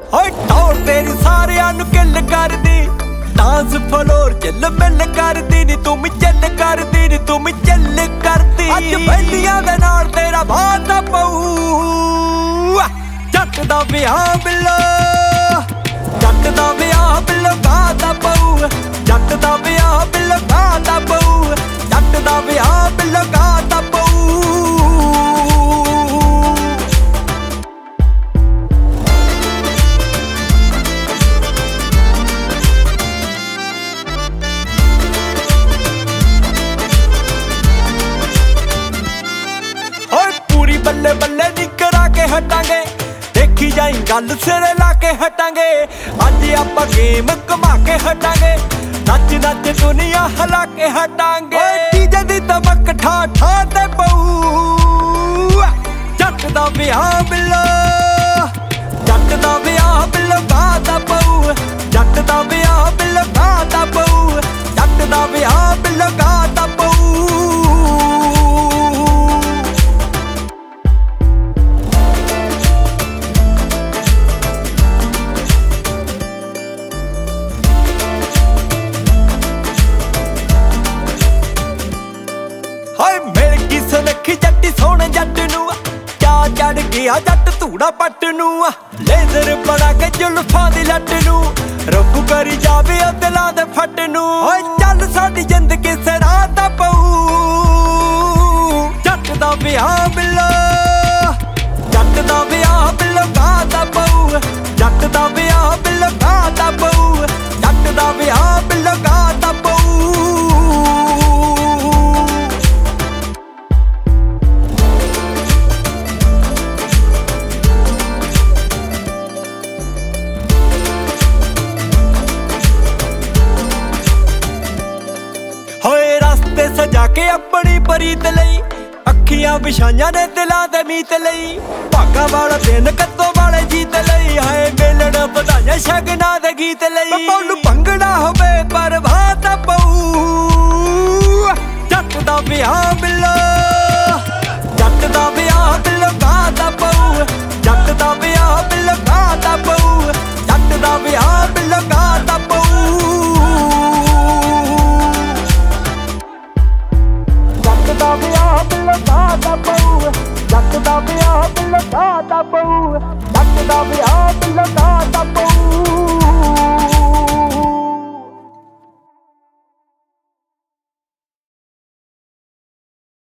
ਹੋਏ ਟੌਰ ਤੇਰੀ ਸਾਰਿਆਂ ਨੂੰ ਕਿੱਲ ਕਰਦੀ, ਡਾਂਸ ਫਲੋਰ ਚੱਲ ਮਿਲ ਕਰਦੀ ਨੀ, ਤੂੰ ਵੀ ਚੱਲ ਕਰਦੀ ਨੀ, ਤੂੰ ਵੀ ਚੱਲ ਕਰਦੀ। ਅੱਜ ਬੈਲੀਆਂ ਦੇ ਨਾਲ ਤੇਰਾ ਵਾਦਾ ਪਊ, ਜੱਟ ਦਾ ਵਿਆਹ ਬਿੱਲੋ, ਜੱਟ ਦਾ ਵਿਆਹ ਬਿੱਲੋ ਗਾਦਾ ਪਊ, ਜੱਟ ਦਾ ਵਿਆਹ ਬਿੱਲੋ ਗਾਦਾ ਪਊ, ਜੱਟ ਦਾ ਵਿਆਹ ਬਿੱਲੋ ਗਾਦਾ ਪਊ। ਬੱਲੇ ਬੱਲੇ ਨੀ ਕਰਾ ਕੇ ਹਟਾਂਗੇ, ਦੇਖੀ ਜਾਈ ਗੱਲ ਸਿਰੇ ਲਾ ਕੇ ਹਟਾਂਗੇ। ਅੱਜ ਆਪਾਂ ਗੇਮ ਘੁਮਾ ਕੇ ਹਟਾਂਗੇ, ਨੱਚ ਨੱਚ ਦੁਨੀਆ ਹਿਲਾ ਕੇ ਹਟਾਂਗੇ। ਡੀਜੇ ਦੀ ਤਬਕ ਠਾ ਠਾ ਤੇ ਪਊ, ਜੱਟ ਦਾ ਵਿਆਹ ਬਿੱਲੋ, ਜੱਟ ਦਾ ਵਿਆਹ ਬਿੱਲੋ ਗਾਦਾ ਪਊ, ਜੱਟ ਦਾ ਵਿਆਹ ਬਿੱਲੋ ਗਾਦਾ ਪਊ, ਜੱਟ ਦਾ ਵਿਆਹ ਬਿੱਲੋ ਗਾਦਾ ਪਊ। ਸੁਨੱਖੀ ਜੱਟੀ ਸੋਹਣੇ ਜੱਟ ਨੂੰ ਚਾ ਚੜ ਗਿਆ ਜੱਟ ਧੂੜਾ ਪੱਟ ਨੂੰ, ਲੇਜ਼ਰ ਬਣਾ ਕੇ ਜ਼ੁਲਫਾਂ ਦੀ ਲੱਟ ਨੂੰ, ਰੱਬੂ ਕਰੀ ਜਾਵੇ ਉਹ ਦਿਲਾਂ ਦੇ ਫੱਟ ਨੂੰ। ਓਏ ਚੱਲ ਸਾਡੀ ਜ਼ਿੰਦਗੀ ਸਿਰਾ ਦਾ ਪਊ, ਜੱਟ ਦਾ ਵਿਆਹ ਬਿੱਲੋ, ਜੱਟ ਦਾ ਵਿਆਹ ਬਿੱਲੋ ਗਾਦਾ ਪਊ, ਜੱਟ ਦਾ ਵਿਆਹ ਬਿੱਲੋ ਗਾਦਾ ਪਊ, ਜੱਟ ਦਾ ਵਿਆਹ ਬਿੱਲੋ ਗਾਦਾ ਪਊ। ਸਜਾ ਕੇ ਆਪਣੀ ਪ੍ਰੀਤ ਲਈ, ਅੱਖੀਆਂ ਵਿਛਾਈਆਂ ਨੇ ਦਿਲਾਂ ਦੇ ਮੀਤ ਲਈ, ਭਾਗਾਂ ਵਾਲਾ ਦਿਨ ਕੱਤੋਂ ਵਾਲੇ ਜੀਤ ਲਈ। ਹਾਏ ਮੇਲਣ ਵਧਾਈਆਂ ਸ਼ਗਨਾਂ ਦੇ ਗੀਤ ਲਈ, ਬੋਲੂ ਭੰਗੜਾ ਹੋਵੇ ਪਰਵਾਹ ਤਾਂ ਪਊ, ਜੱਟ ਦਾ ਵਿਆਹ ਬਿੱਲੋ, ਜੱਟ ਦਾ ਵਿਆਹ ਬਿੱਲੋ ਗਾਦਾ ਪਊ, ਜੱਟ ਦਾ ਵਿਆਹ ਬਿੱਲੋ ਗਾਦਾ ਪਊ, ਜੱਟ ਦਾ ਵਿਆਹ ਬਿੱਲੋ ਗਾਦਾ ਪਊ। ਜੱਟ ਦਾ ਵਿਆਹ ਬਿੱਲੋ ਗਾਦਾ ਪਊ, ਜੱਟ ਦਾ ਵਿਆਹ ਬਿੱਲੋ ਗਾਦਾ ਪਊ, ਜੱਟ ਦਾ ਵਿਆਹ ਬਿੱਲੋ ਗਾਦਾ ਪਊ।